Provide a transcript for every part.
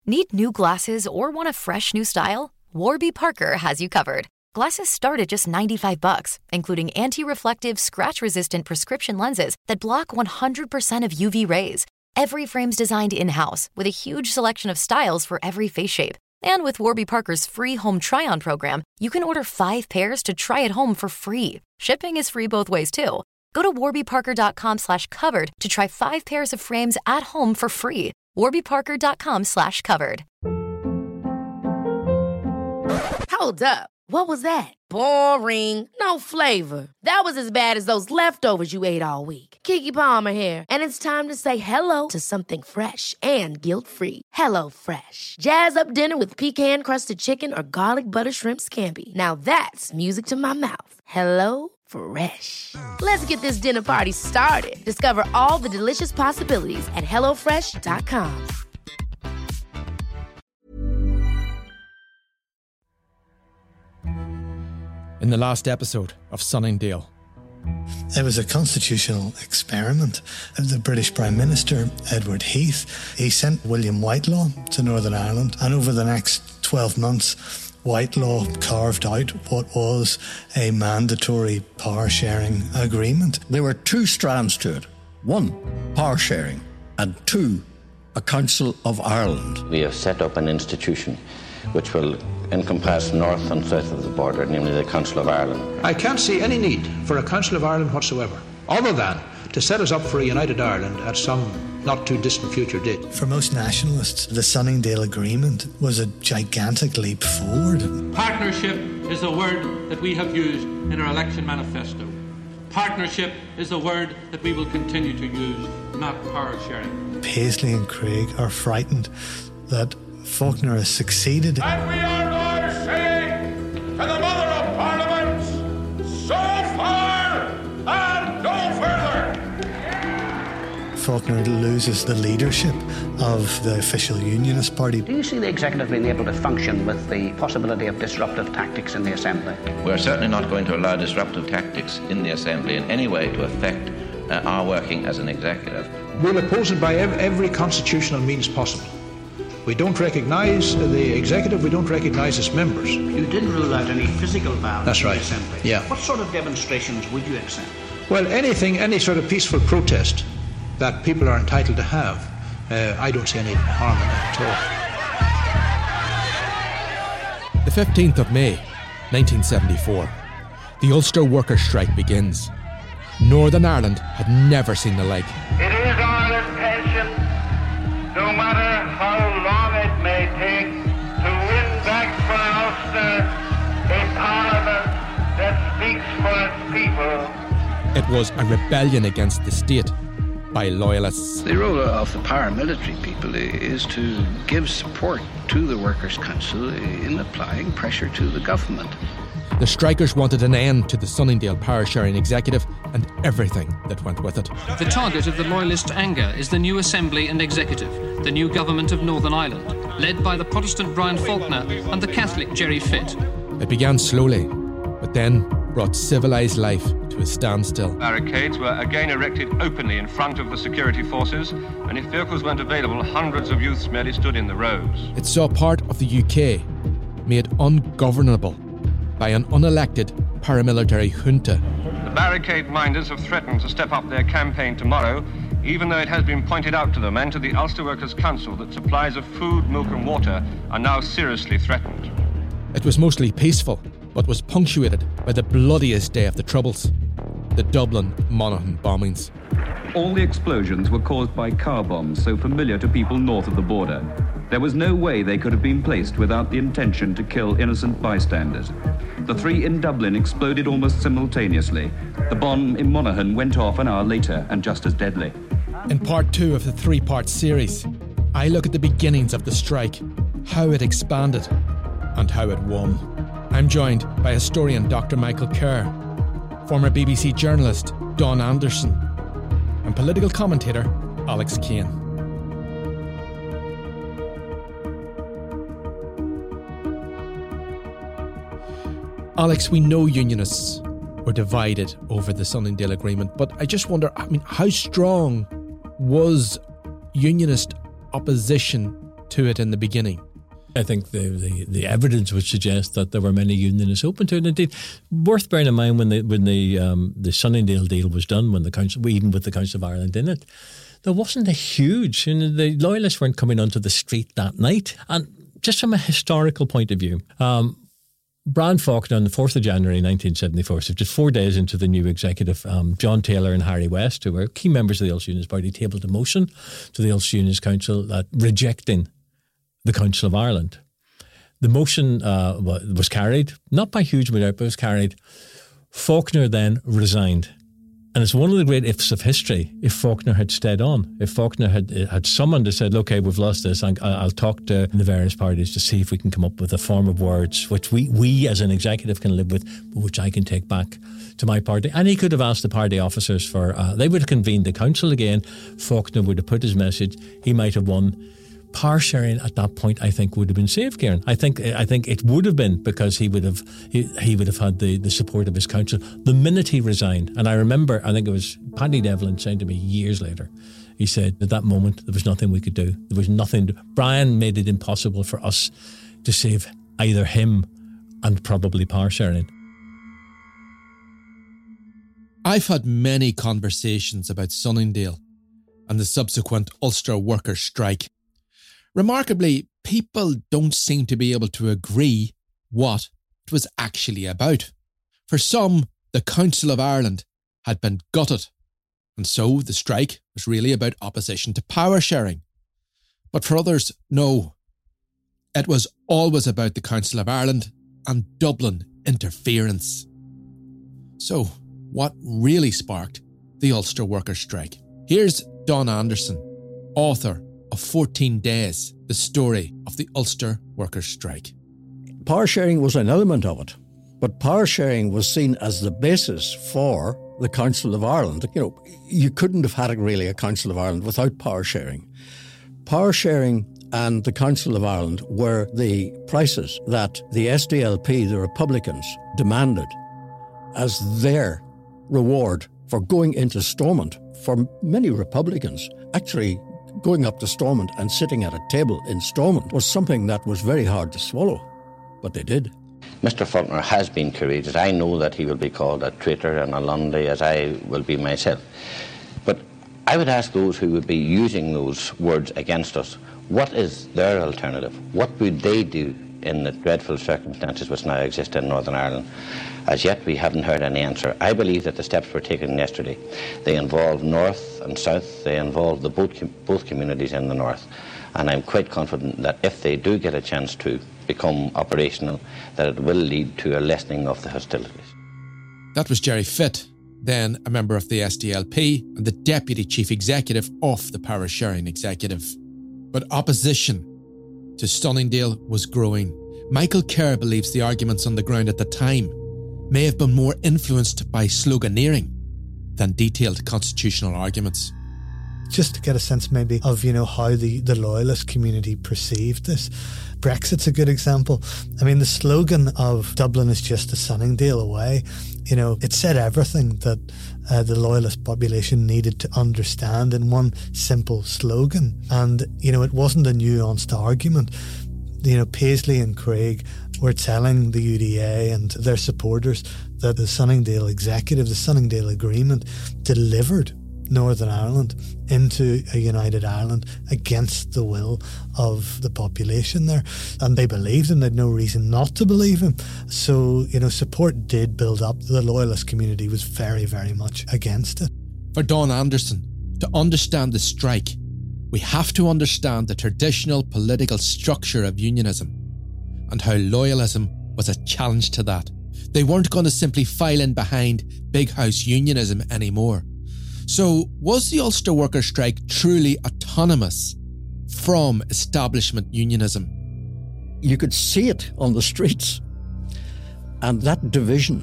Need new glasses or want a fresh new style? Warby Parker has you covered. Glasses start at just $95, including anti-reflective, scratch-resistant prescription lenses that block 100% of UV rays. Every frame's designed in-house with a huge selection of styles for every face shape. And with Warby Parker's free home try-on program, you can order 5 pairs to try at home for free. Shipping is free both ways, too. Go to warbyparker.com/covered to try 5 pairs of frames at home for free. warbyparker.com/covered. Hold up. What was that? Boring. No flavor. That was as bad as those leftovers you ate all week. Keke Palmer here, and it's time to say hello to something fresh and guilt-free. Hello Fresh. Jazz up dinner with pecan-crusted chicken or garlic butter shrimp scampi. Now that's music to my mouth. Hello Fresh. Let's get this dinner party started. Discover all the delicious possibilities at hellofresh.com. In the last episode of Sunningdale. It was a constitutional experiment. The British Prime Minister, Edward Heath, he sent William Whitelaw to Northern Ireland, and over the next 12 months, Whitelaw carved out what was a mandatory power-sharing agreement. There were 2 strands to it. 1, power sharing, and 2, a Council of Ireland. We have set up an institution which will encompass north and south of the border, namely the Council of Ireland. I can't see any need for a Council of Ireland whatsoever, other than to set us up for a united Ireland at some not too distant future date. For most nationalists, the Sunningdale Agreement was a gigantic leap forward. Partnership is a word that we have used in our election manifesto. Partnership is a word that we will continue to use, not power sharing. Paisley and Craig are frightened that Faulkner has succeeded. And we are now saying to the Mother of Parliament, so far and no further. Faulkner loses the leadership of the official Unionist Party. Do you see the Executive being able to function with the possibility of disruptive tactics in the Assembly? We're certainly not going to allow disruptive tactics in the Assembly in any way to affect our working as an Executive. We'll oppose it by every constitutional means possible. We don't recognise the Executive, we don't recognise its members. You didn't rule out any physical violence That's right. in the Assembly. Yeah. What sort of demonstrations would you accept? Well, any sort of peaceful protest that people are entitled to have, I don't see any harm in that at all. The 15th of May, 1974, the Ulster Workers' Strike begins. Northern Ireland had never seen the like. It is our intention, no matter how long it may take, to win back for Ulster a parliament that speaks for its people. It was a rebellion against the state by loyalists. The role of the paramilitary people is to give support to the Workers' Council in applying pressure to the government. The strikers wanted an end to the Sunningdale power-sharing executive and everything that went with it. The target of the loyalist anger is the new Assembly and Executive, the new government of Northern Ireland, led by the Protestant Brian Faulkner and the Catholic Gerry Fitt. It began slowly, but then brought civilised life to a standstill. Barricades were again erected openly in front of the security forces, and if vehicles weren't available, hundreds of youths merely stood in the roads. It saw part of the UK made ungovernable by an unelected paramilitary junta. The barricade minders have threatened to step up their campaign tomorrow, even though it has been pointed out to them and to the Ulster Workers' Council that supplies of food, milk and water are now seriously threatened. It was mostly peaceful, but was punctuated by the bloodiest day of the Troubles, the Dublin Monaghan bombings. All the explosions were caused by car bombs so familiar to people north of the border. There was no way they could have been placed without the intention to kill innocent bystanders. The 3 in Dublin exploded almost simultaneously. The bomb in Monaghan went off an hour later and just as deadly. In part 2 of the 3-part series, I look at the beginnings of the strike, how it expanded, and how it won. I'm joined by historian Dr. Michael Kerr, former BBC journalist Don Anderson, and political commentator Alex Kane. Alex, we know Unionists were divided over the Sunningdale Agreement, but I just wonder, how strong was Unionist opposition to it in the beginning? I think the evidence would suggest that there were many unionists open to it. Indeed, worth bearing in mind when the Sunningdale deal was done, when the council, even with the Council of Ireland in it, there wasn't a huge. The loyalists weren't coming onto the street that night. And just from a historical point of view, Brian Faulkner on the 4th of January 1974, so just 4 days into the new executive, John Taylor and Harry West, who were key members of the Ulster Unionist Party, tabled a motion to the Ulster Unionist Council rejecting the Council of Ireland. The motion was carried, not by huge majority, but it was carried. Faulkner then resigned. And it's one of the great ifs of history if Faulkner had stayed on. If Faulkner had someone that said, OK, we've lost this, I'll talk to the various parties to see if we can come up with a form of words which we as an executive can live with, but which I can take back to my party. And he could have asked the party officers for, they would have convened the council again. Faulkner would have put his message. He might have won. Power sharing at that point, I think, would have been safe, Kieran. I think it would have been, because he would have had the support of his council the minute he resigned. And I remember, I think it was Paddy Devlin saying to me years later, he said, at that moment, there was nothing we could do. There was nothing. Brian made it impossible for us to save either him and probably power sharing. I've had many conversations about Sunningdale and the subsequent Ulster workers' strike. Remarkably, people don't seem to be able to agree what it was actually about. For some, the Council of Ireland had been gutted, and so the strike was really about opposition to power sharing. But for others, no. It was always about the Council of Ireland and Dublin interference. So, what really sparked the Ulster workers' strike? Here's Don Anderson, author of 14 Days, the story of the Ulster workers' strike. Power sharing was an element of it, but power sharing was seen as the basis for the Council of Ireland. You know, you couldn't have had a Council of Ireland without power sharing. Power sharing and the Council of Ireland were the prices that the SDLP, the Republicans, demanded as their reward for going into Stormont. For many Republicans, actually going up to Stormont and sitting at a table in Stormont was something that was very hard to swallow, but they did. Mr. Faulkner has been courageous. I know that he will be called a traitor and a Lundy, as I will be myself. But I would ask those who would be using those words against us, what is their alternative? What would they do in the dreadful circumstances which now exist in Northern Ireland? As yet, we haven't heard any answer. I believe that the steps were taken yesterday. They involve North and South. They involve both communities in the North. And I'm quite confident that if they do get a chance to become operational, that it will lead to a lessening of the hostilities. That was Gerry Fitt, then a member of the SDLP and the Deputy Chief Executive of the Power Sharing Executive. But opposition to Sunningdale was growing. Michael Kerr believes the arguments on the ground at the time may have been more influenced by sloganeering than detailed constitutional arguments. Just to get a sense maybe of, how the loyalist community perceived this. Brexit's a good example. I mean, the slogan of Dublin is just a Sunningdale away, it said everything that the loyalist population needed to understand in one simple slogan. And, it wasn't a nuanced argument. Paisley and Craig were telling the UDA and their supporters that the Sunningdale Executive, the Sunningdale Agreement, delivered Northern Ireland into a united Ireland against the will of the population there. And they believed him. They had no reason not to believe him. So, support did build up. The loyalist community was very, very much against it. For Don Anderson, to understand the strike, we have to understand the traditional political structure of unionism and how loyalism was a challenge to that. They weren't going to simply file in behind big house unionism anymore. So, was the Ulster workers' strike truly autonomous from establishment unionism? You could see it on the streets. And that division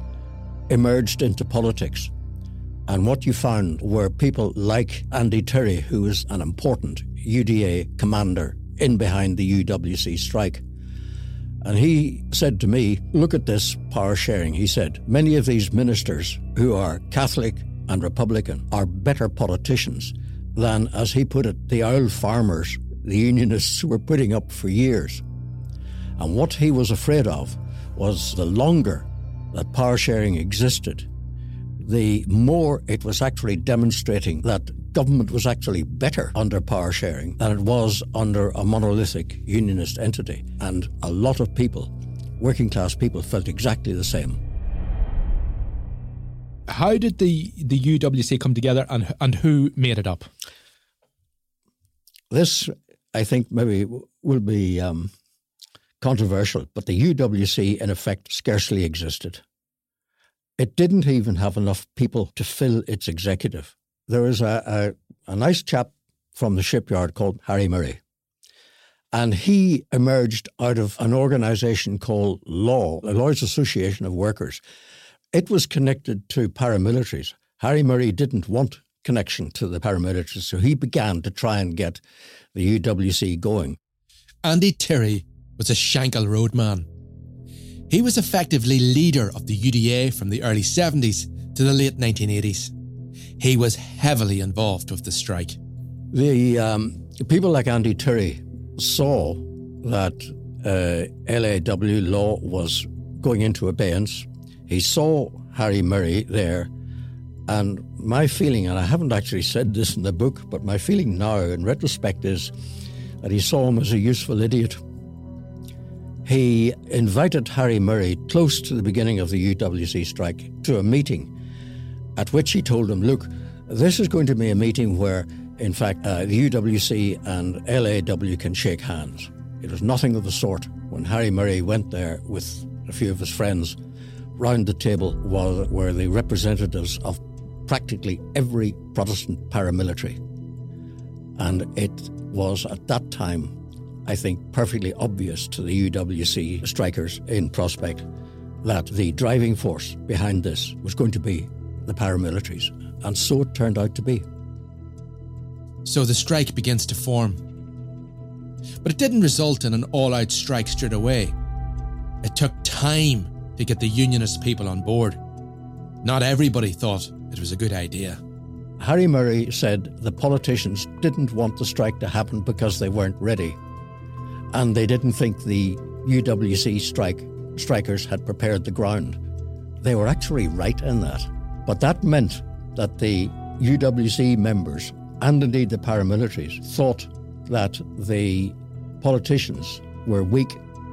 emerged into politics. And what you found were people like Andy Terry, who was an important UDA commander in behind the UWC strike. And he said to me, look at this power sharing. He said, many of these ministers who are Catholic and Republican are better politicians than, as he put it, the owl farmers the Unionists were putting up for years. And what he was afraid of was the longer that power sharing existed, the more it was actually demonstrating that government was actually better under power sharing than it was under a monolithic unionist entity. And a lot of people, working class people, felt exactly the same. How did the UWC come together, and who made it up? This, I think, maybe will be controversial, but the UWC in effect scarcely existed. It didn't even have enough people to fill its executive. There was a nice chap from the shipyard called Harry Murray, and he emerged out of an organisation called LAW, the Lloyd's Association of Workers. It was connected to paramilitaries. Harry Murray didn't want connection to the paramilitaries, so he began to try and get the UWC going. Andy Tirry was a Shankill Road man. He was effectively leader of the UDA from the early 70s to the late 1980s. He was heavily involved with the strike. The people like Andy Tirry saw that LAW Law was going into abeyance. He saw Harry Murray there, and my feeling, and I haven't actually said this in the book, but my feeling now in retrospect is that he saw him as a useful idiot. He invited Harry Murray close to the beginning of the UWC strike to a meeting at which he told him, look, this is going to be a meeting where, in fact, the UWC and LAW can shake hands. It was nothing of the sort. When Harry Murray went there with a few of his friends, round the table were the representatives of practically every Protestant paramilitary. And it was at that time, I think, perfectly obvious to the UWC strikers in Prospect that the driving force behind this was going to be the paramilitaries. And so it turned out to be. So the strike begins to form. But it didn't result in an all-out strike straight away. It took time to get the unionist people on board. Not everybody thought it was a good idea. Harry Murray said the politicians didn't want the strike to happen because they weren't ready. And they didn't think the UWC strikers had prepared the ground. They were actually right in that. But that meant that the UWC members, and indeed the paramilitaries, thought that the politicians were weak.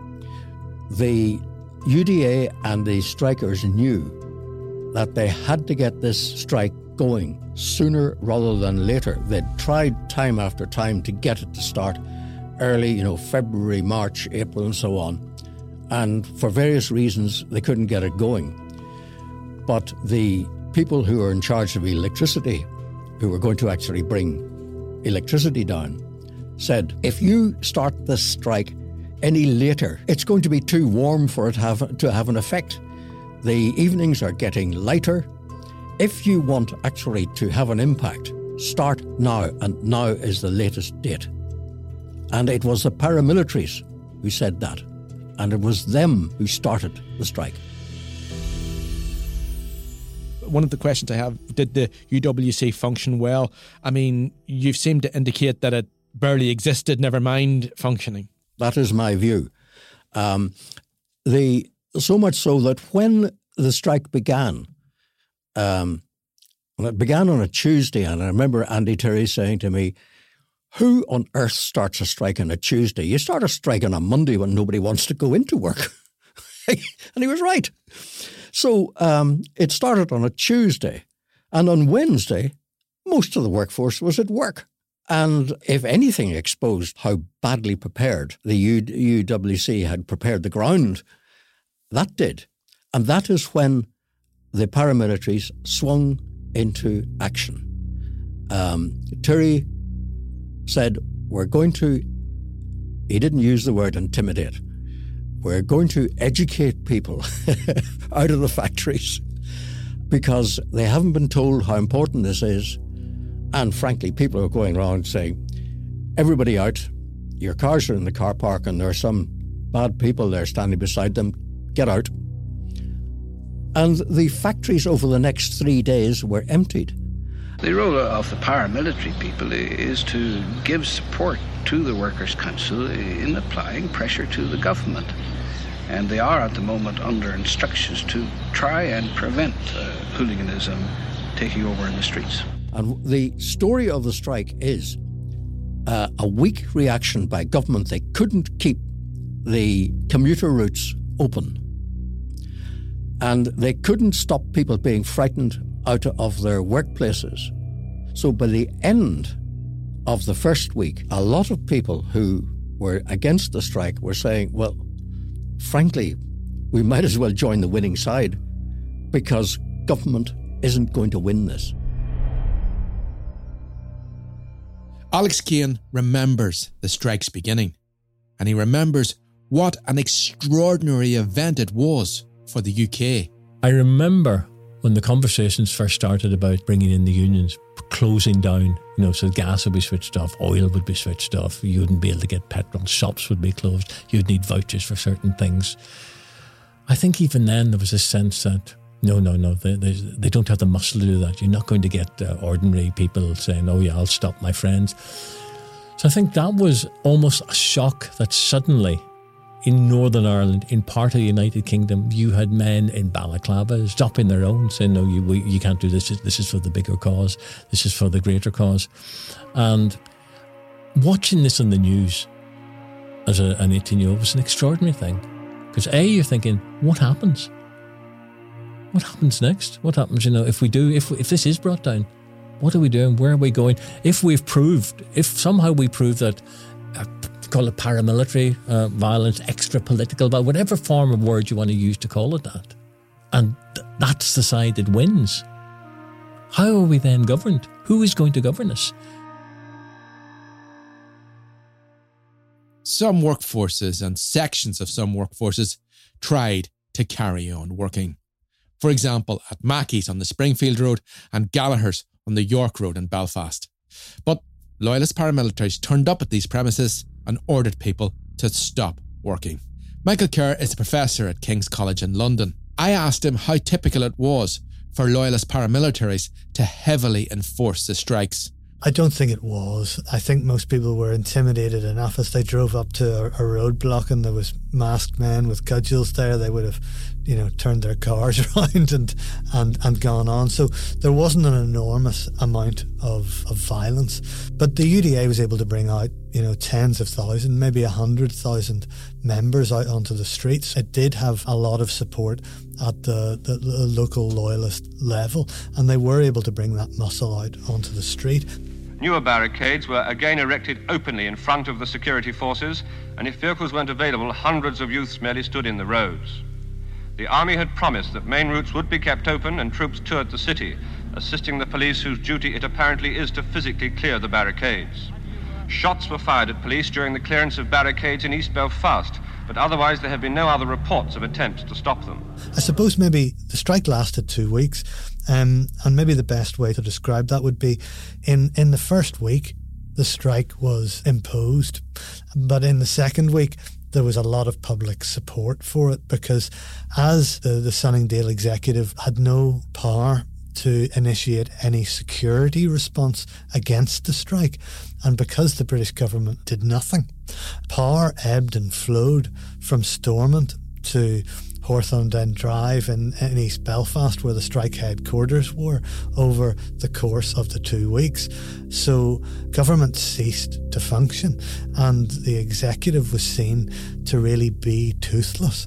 The UDA and the strikers knew that they had to get this strike going sooner rather than later. They'd tried time after time to get it to start early, February, March, April, and so on. And for various reasons, they couldn't get it going. But the people who were in charge of electricity, who were going to actually bring electricity down, said, if you start this strike any later, it's going to be too warm for it to have an effect. The evenings are getting lighter. If you want actually to have an impact, start now, and now is the latest date. And it was the paramilitaries who said that, and it was them who started the strike. One of the questions I have, did the UWC function well? I mean, you seem to indicate that it barely existed, never mind functioning. That is my view. So much so that when the strike began, when it began on a Tuesday, and I remember Andy Tirry saying to me, who on earth starts a strike on a Tuesday? You start a strike on a Monday when nobody wants to go into work. And he was right. So it started on a Tuesday, and on Wednesday, most of the workforce was at work. And if anything exposed how badly prepared the UWC had prepared the ground, that did. And that is when the paramilitaries swung into action. Tirry said, he didn't use the word intimidate, we're going to educate people out of the factories because they haven't been told how important this is. And frankly, people are going around saying, everybody out, your cars are in the car park and there are some bad people there standing beside them, get out. And the factories over the next 3 days were emptied. The role of the paramilitary people is to give support to the Workers' Council in applying pressure to the government. And they are at the moment under instructions to try and prevent hooliganism taking over in the streets. And the story of the strike is a weak reaction by government. They couldn't keep the commuter routes open. And they couldn't stop people being frightened out of their workplaces. So by the end of the first week, a lot of people who were against the strike were saying, well, frankly, we might as well join the winning side because government isn't going to win this. Alex Keane remembers the strike's beginning, and he remembers what an extraordinary event it was for the UK. I remember when the conversations first started about bringing in the unions, closing down, so gas would be switched off, oil would be switched off, you wouldn't be able to get petrol, shops would be closed, you'd need vouchers for certain things. I think even then there was a sense that no, they don't have the muscle to do that. You're not going to get ordinary people saying, oh yeah, I'll stop my friends. So I think that was almost a shock that suddenly in Northern Ireland, in part of the United Kingdom, you had men in balaclava stopping their own, saying, no, you can't do this. This is for the bigger cause. This is for the greater cause. And watching this on the news as an 18-year-old was an extraordinary thing. Because you're thinking, what happens? What happens next? What happens, if this is brought down? What are we doing? Where are we going? If somehow we prove that call it paramilitary violence, extra-political, but whatever form of word you want to use to call it that. And that's the side that wins. How are we then governed? Who is going to govern us? Some workforces and sections of some workforces tried to carry on working. For example, at Mackey's on the Springfield Road and Gallagher's on the York Road in Belfast. But loyalist paramilitaries turned up at these premises and ordered people to stop working. Michael Kerr is a professor at King's College in London. I asked him how typical it was for loyalist paramilitaries to heavily enforce the strikes. I don't think it was. I think most people were intimidated enough as they drove up to a roadblock and there was masked men with cudgels there. They would have, turned their cars around and gone on. So there wasn't an enormous amount of violence. But the UDA was able to bring out, tens of thousands, maybe 100,000 members out onto the streets. It did have a lot of support at the local loyalist level, and they were able to bring that muscle out onto the street. Newer barricades were again erected openly in front of the security forces, and if vehicles weren't available, hundreds of youths merely stood in the roads. The army had promised that main routes would be kept open and troops toured the city, assisting the police whose duty it apparently is to physically clear the barricades. Shots were fired at police during the clearance of barricades in East Belfast, but otherwise there have been no other reports of attempts to stop them. I suppose maybe the strike lasted 2 weeks, and maybe the best way to describe that would be in the first week, the strike was imposed, but in the second week, there was a lot of public support for it because as the Sunningdale executive had no power to initiate any security response against the strike, and because the British government did nothing, power ebbed and flowed from Stormont to Hawthornden Drive in East Belfast, where the strike headquarters were, over the course of the 2 weeks. So government ceased to function, and the executive was seen to really be toothless.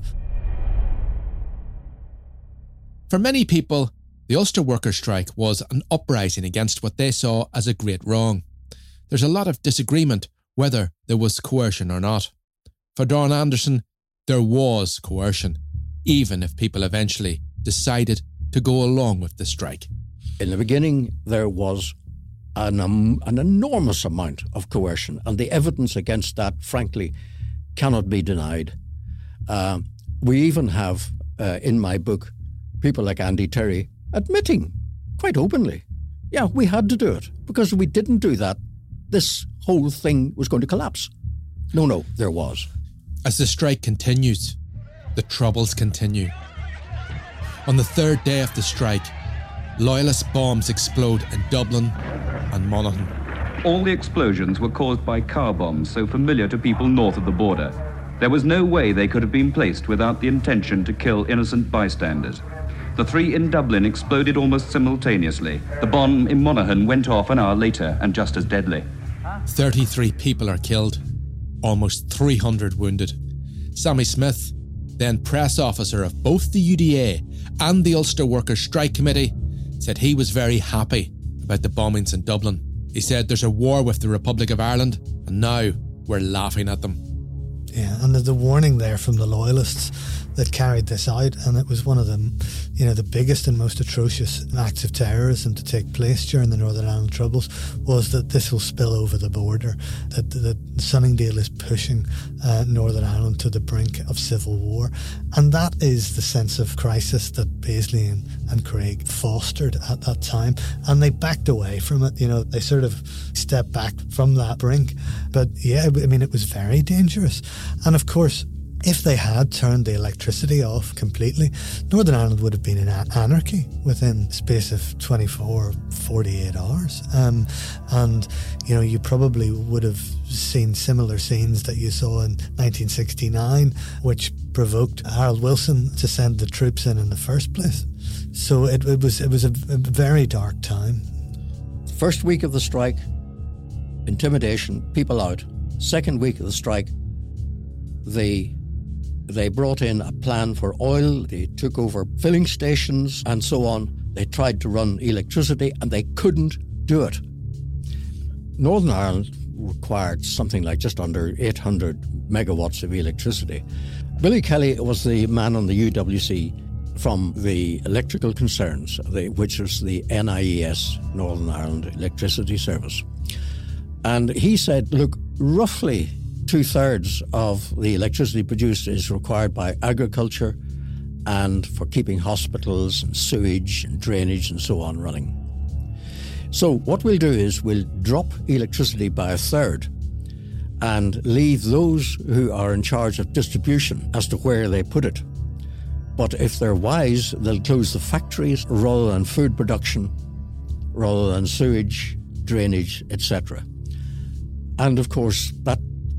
For many people, the Ulster Workers' Strike was an uprising against what they saw as a great wrong. There's a lot of disagreement whether there was coercion or not. For Dawn Anderson, there was coercion, even if people eventually decided to go along with the strike. In the beginning, there was an enormous amount of coercion, and the evidence against that, frankly, cannot be denied. We even have, in my book, people like Andy Terry admitting quite openly, yeah, we had to do it, because if we didn't do that, this whole thing was going to collapse. No, there was. As the strike continues, the troubles continue. On the third day of the strike, Loyalist bombs explode in Dublin and Monaghan. All the explosions were caused by car bombs so familiar to people north of the border. There was no way they could have been placed without the intention to kill innocent bystanders. The 3 in Dublin exploded almost simultaneously. The bomb in Monaghan went off an hour later and just as deadly. 33 people are killed, almost 300 wounded. Sammy Smith, then press officer of both the UDA and the Ulster Workers' Strike Committee, said he was very happy about the bombings in Dublin. He said there's a war with the Republic of Ireland and now we're laughing at them. Yeah, and there's a warning there from the Loyalists that carried this out, and it was one of them, the biggest and most atrocious acts of terrorism to take place during the Northern Ireland Troubles was that this will spill over the border, that Sunningdale is pushing Northern Ireland to the brink of civil war. And that is the sense of crisis that Paisley and Craig fostered at that time, and they backed away from it. They sort of stepped back from that brink. But yeah, it was very dangerous. And of course, if they had turned the electricity off completely, Northern Ireland would have been in anarchy within the space of 24 or 48 hours. And you probably would have seen similar scenes that you saw in 1969, which provoked Harold Wilson to send the troops in the first place. So it was a very dark time. First week of the strike, intimidation, people out. Second week of the strike, they brought in a plan for oil, they took over filling stations and so on. They tried to run electricity and they couldn't do it. Northern Ireland required something like just under 800 megawatts of electricity. Billy Kelly was the man on the UWC from the electrical concerns, which was the NIES, Northern Ireland Electricity Service. And he said, look, roughly 2/3 of the electricity produced is required by agriculture and for keeping hospitals and sewage and drainage and so on running. So what we'll do is we'll drop electricity by 1/3 and leave those who are in charge of distribution as to where they put it. But if they're wise, they'll close the factories rather than food production, rather than sewage, drainage, etc. And of course, that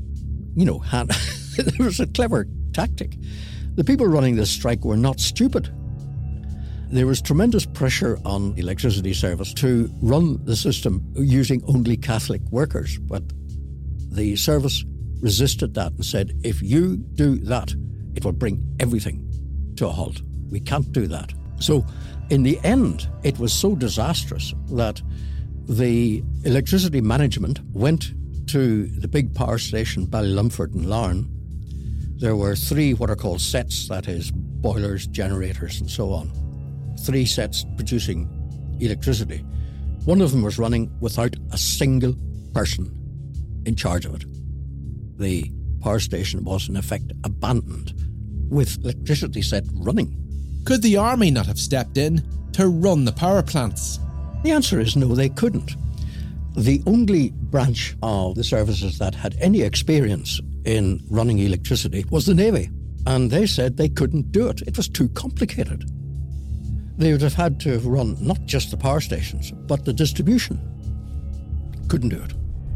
it was a clever tactic. The people running this strike were not stupid. There was tremendous pressure on the electricity service to run the system using only Catholic workers, but the service resisted that and said, if you do that, it will bring everything to a halt. We can't do that. So in the end, it was so disastrous that the electricity management went to the big power station, Ballylumford and Larne. There were 3 what are called sets, that is, boilers, generators and so on. 3 sets producing electricity. One of them was running without a single person in charge of it. The power station was in effect abandoned with electricity set running. Could the army not have stepped in to run the power plants? The answer is no, they couldn't. The only branch of the services that had any experience in running electricity was the Navy, and they said they couldn't do it. It was too complicated. They would have had to run not just the power stations, but the distribution. Couldn't do it.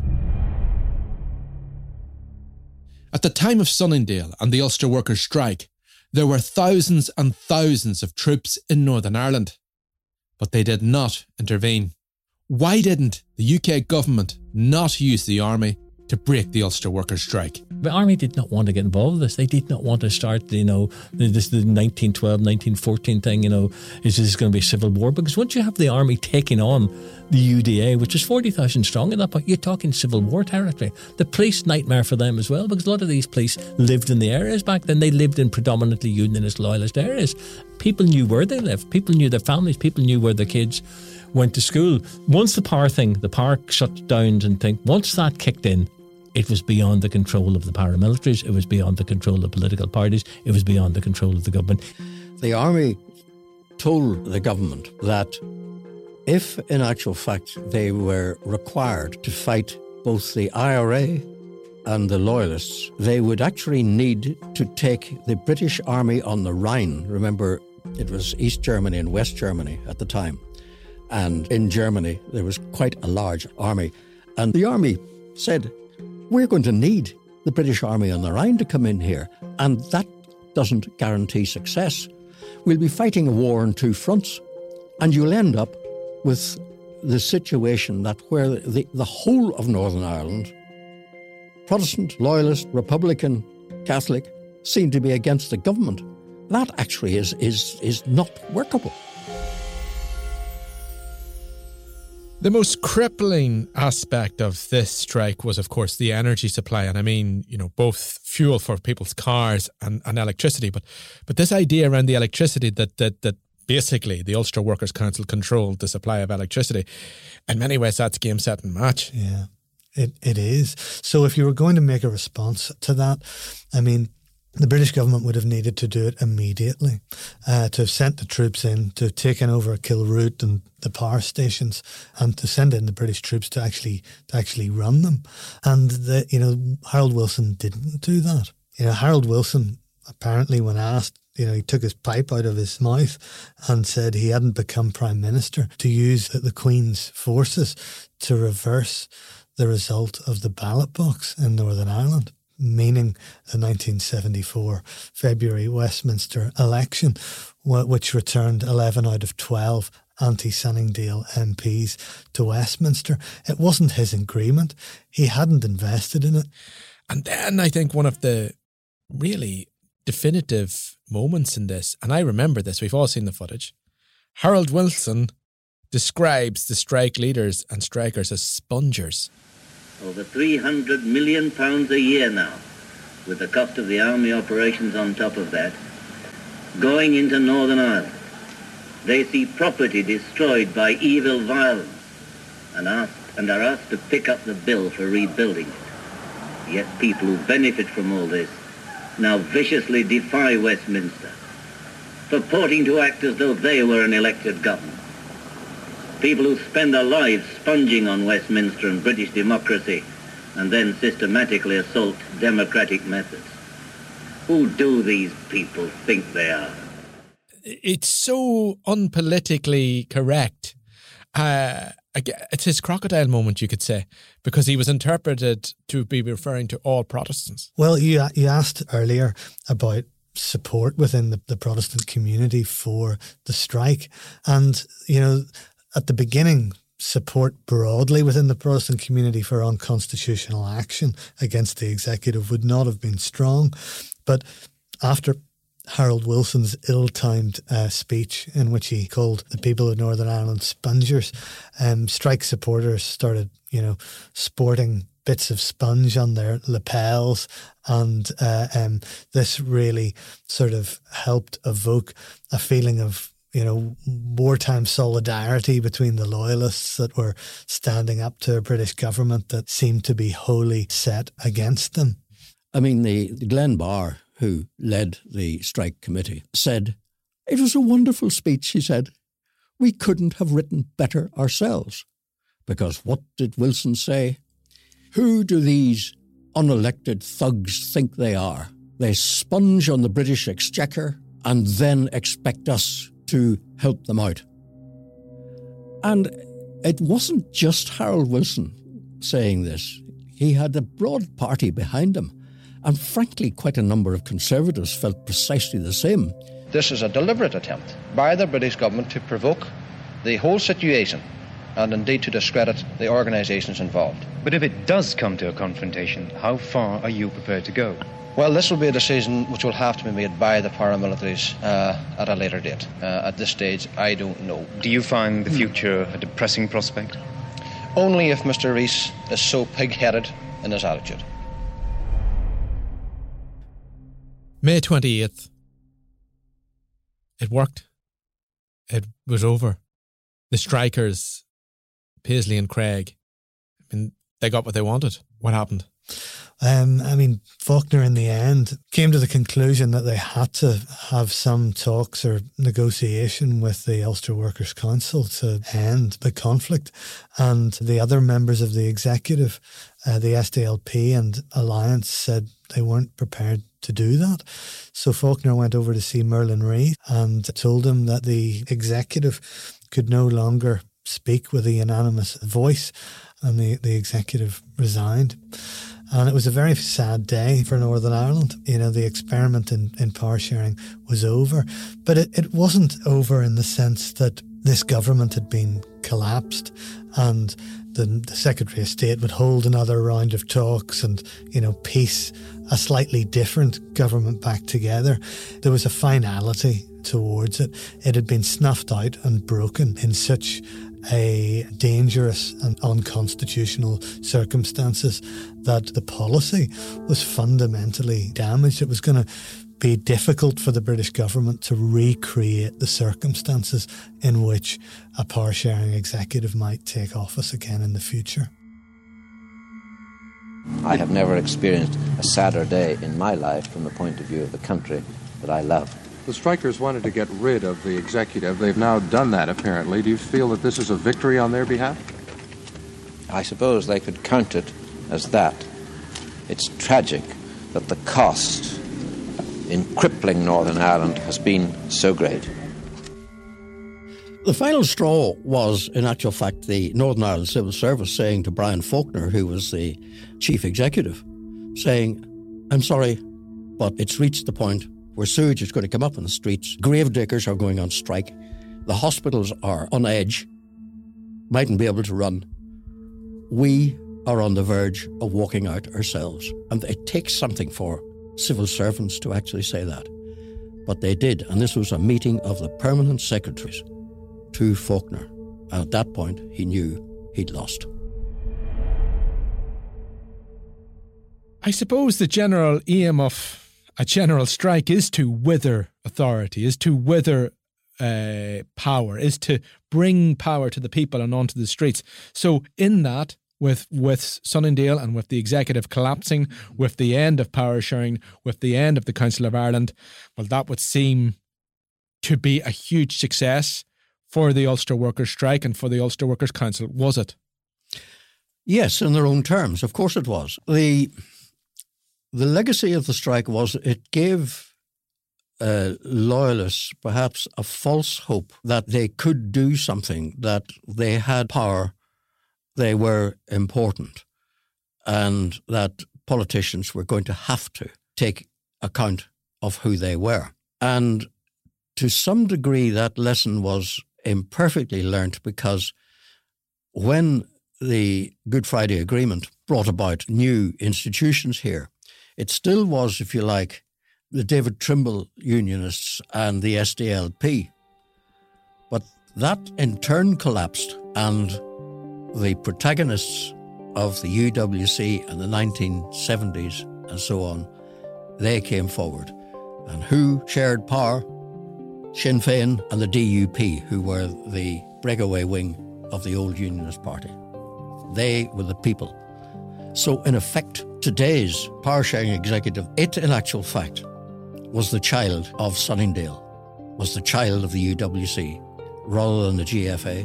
At the time of Sunningdale and the Ulster Workers' Strike, there were thousands and thousands of troops in Northern Ireland, but they did not intervene. Why didn't the UK government not use the army to break the Ulster Workers' Strike? The army did not want to get involved with this. They did not want to start, the 1912, 1914 thing, is this going to be a civil war? Because once you have the army taking on the UDA, which is 40,000 strong at that point, you're talking civil war territory. The police, nightmare for them as well, because a lot of these police lived in the areas back then. They lived in predominantly Unionist, Loyalist areas. People knew where they lived. People knew their families. People knew where their kids went to school. Once the power shut down and once that kicked in, it was beyond the control of the paramilitaries, it was beyond the control of political parties, it was beyond the control of the government. The army told the government that if, in actual fact, they were required to fight both the IRA and the Loyalists, they would actually need to take the British army on the Rhine. Remember, it was East Germany and West Germany at the time. And in Germany, there was quite a large army. And the army said, we're going to need the British Army on the Rhine to come in here. And that doesn't guarantee success. We'll be fighting a war on two fronts. And you'll end up with the situation that where the whole of Northern Ireland, Protestant, Loyalist, Republican, Catholic, seem to be against the government. That actually is not workable. The most crippling aspect of this strike was, of course, the energy supply. And I mean, both fuel for people's cars and electricity. But this idea around the electricity that basically the Ulster Workers' Council controlled the supply of electricity, in many ways that's game, set and match. Yeah, it is. So if you were going to make a response to that, I mean, the British government would have needed to do it immediately, to have sent the troops in, to have taken over Kilroot and the power stations, and to send in the British troops to actually run them. And Harold Wilson didn't do that. Harold Wilson, apparently, when asked, he took his pipe out of his mouth and said he hadn't become Prime Minister to use the Queen's forces to reverse the result of the ballot box in Northern Ireland, meaning the 1974 February Westminster election, which returned 11 out of 12 anti-Sunningdale MPs to Westminster. It wasn't his agreement. He hadn't invested in it. And then I think one of the really definitive moments in this, and I remember this, we've all seen the footage, Harold Wilson describes the strike leaders and strikers as spongers. Over £300 million a year now, with the cost of the army operations on top of that, going into Northern Ireland. They see property destroyed by evil violence and are asked to pick up the bill for rebuilding it. Yet people who benefit from all this now viciously defy Westminster, purporting to act as though they were an elected government. People who spend their lives sponging on Westminster and British democracy and then systematically assault democratic methods. Who do these people think they are? It's so unpolitically correct. It's his crocodile moment, you could say, because he was interpreted to be referring to all Protestants. Well, you asked earlier about support within the Protestant community for the strike. And, at the beginning, support broadly within the Protestant community for unconstitutional action against the executive would not have been strong. But after Harold Wilson's ill-timed speech in which he called the people of Northern Ireland spongers, strike supporters started, sporting bits of sponge on their lapels, and this really sort of helped evoke a feeling of wartime solidarity between the loyalists that were standing up to a British government that seemed to be wholly set against them. I mean, the Glenn Barr, who led the strike committee, said, "It was a wonderful speech," he said. "We couldn't have written better ourselves." Because what did Wilson say? Who do these unelected thugs think they are? They sponge on the British Exchequer and then expect us to help them out. And it wasn't just Harold Wilson saying this. He had a broad party behind him. And frankly, quite a number of Conservatives felt precisely the same. This is a deliberate attempt by the British government to provoke the whole situation and indeed to discredit the organisations involved. But if it does come to a confrontation, how far are you prepared to go? Well, this will be a decision which will have to be made by the paramilitaries at a later date. At this stage, I don't know. Do you find the future a depressing prospect? Only if Mr. Rees is so pig-headed in his attitude. May 28th. It worked. It was over. The strikers, Paisley and Craig, they got what they wanted. What happened? Faulkner in the end came to the conclusion that they had to have some talks or negotiation with the Ulster Workers' Council to end the conflict. And the other members of the executive, the SDLP and Alliance, said they weren't prepared to do that. So Faulkner went over to see Merlin Reith and told him that the executive could no longer speak with a unanimous voice, and the executive resigned. And it was a very sad day for Northern Ireland. You know, the experiment in power sharing was over. But it wasn't over in the sense that this government had been collapsed and the Secretary of State would hold another round of talks and, you know, piece a slightly different government back together. There was a finality towards it. It had been snuffed out and broken in such a dangerous and unconstitutional circumstances that the policy was fundamentally damaged. It was going to be difficult for the British government to recreate the circumstances in which a power-sharing executive might take office again in the future. I have never experienced a sadder day in my life from the point of view of the country that I love. The strikers wanted to get rid of the executive. They've now done that, apparently. Do you feel that this is a victory on their behalf? I suppose they could count it as that. It's tragic that the cost in crippling Northern Ireland has been so great. The final straw was, in actual fact, the Northern Ireland Civil Service saying to Brian Faulkner, who was the chief executive, saying, I'm sorry, but it's reached the point where sewage is going to come up in the streets, grave diggers are going on strike, the hospitals are on edge, mightn't be able to run. We are on the verge of walking out ourselves. And it takes something for civil servants to actually say that. But they did, and this was a meeting of the permanent secretaries to Faulkner. And at that point, he knew he'd lost. I suppose the general aim of a general strike is to wither authority, is to wither power, is to bring power to the people and onto the streets. So in that, with Sunningdale and with the executive collapsing, with the end of power sharing, with the end of the Council of Ireland, well, that would seem to be a huge success for the Ulster Workers' Strike and for the Ulster Workers' Council, was it? Yes, in their own terms. Of course it was. The legacy of the strike was it gave loyalists perhaps a false hope that they could do something, that they had power, they were important, and that politicians were going to have to take account of who they were. And to some degree, that lesson was imperfectly learnt, because when the Good Friday Agreement brought about new institutions here, it still was, if you like, the David Trimble Unionists and the SDLP. But that in turn collapsed, and the protagonists of the UWC in the 1970s and so on, they came forward. And who shared power? Sinn Féin and the DUP, who were the breakaway wing of the old Unionist Party. They were the people. So in effect, today's power-sharing executive, it in actual fact was the child of Sunningdale, was the child of the UWC, rather than the GFA.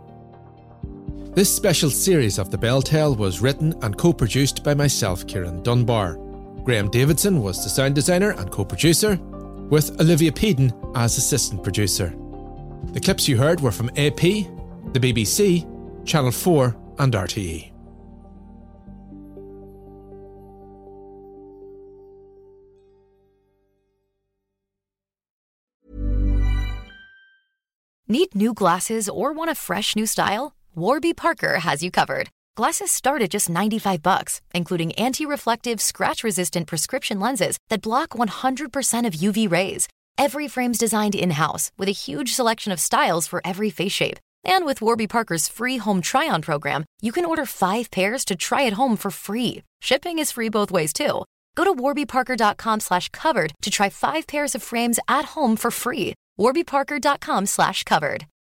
This special series of The Bell Tale was written and co-produced by myself, Kieran Dunbar. Graham Davidson was the sound designer and co-producer, with Olivia Peden as assistant producer. The clips you heard were from AP, the BBC, Channel 4 and RTE. Need new glasses or want a fresh new style? Warby Parker has you covered. Glasses start at just $95, including anti-reflective, scratch-resistant prescription lenses that block 100% of UV rays. Every frame's designed in-house with a huge selection of styles for every face shape. And with Warby Parker's free home try-on program, you can order 5 pairs to try at home for free. Shipping is free both ways, too. Go to warbyparker.com/covered to try 5 pairs of frames at home for free. warbyparker.com/covered.